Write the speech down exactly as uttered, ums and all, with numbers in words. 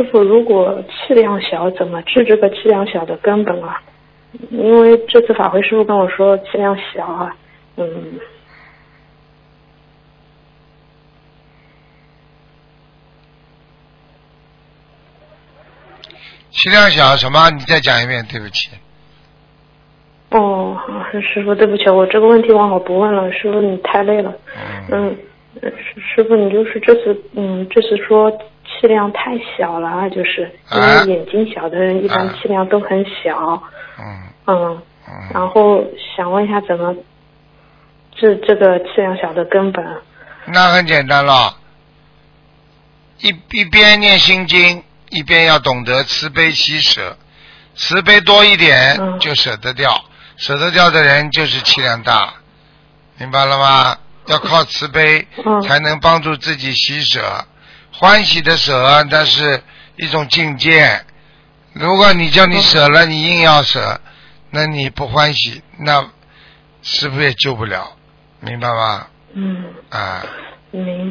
师傅，如果气量小，怎么治这个气量小的根本啊？因为这次法会师傅跟我说气量小啊，嗯。 气量小什么？你再讲一遍，对不起。 哦，师傅，对不起，我这个问题忘了不问了。师傅，你太累了。嗯，嗯师傅，你就是这次，嗯，这次说气量太小了，就是因为眼睛小的人一般气量都很小。 嗯。 嗯。然后想问一下，怎么治这个气量小的根本？ 那很简单了，一一边念心经，一边要懂得慈悲喜舍，慈悲多一点就舍得掉。嗯，舍得掉的人就是气量大，明白了吗？要靠慈悲才能帮助自己喜舍，欢喜的舍那是一种境界。如果你叫你舍了，你硬要舍，那你不欢喜，那师父也救不了，明白吗？ 嗯。 啊。 明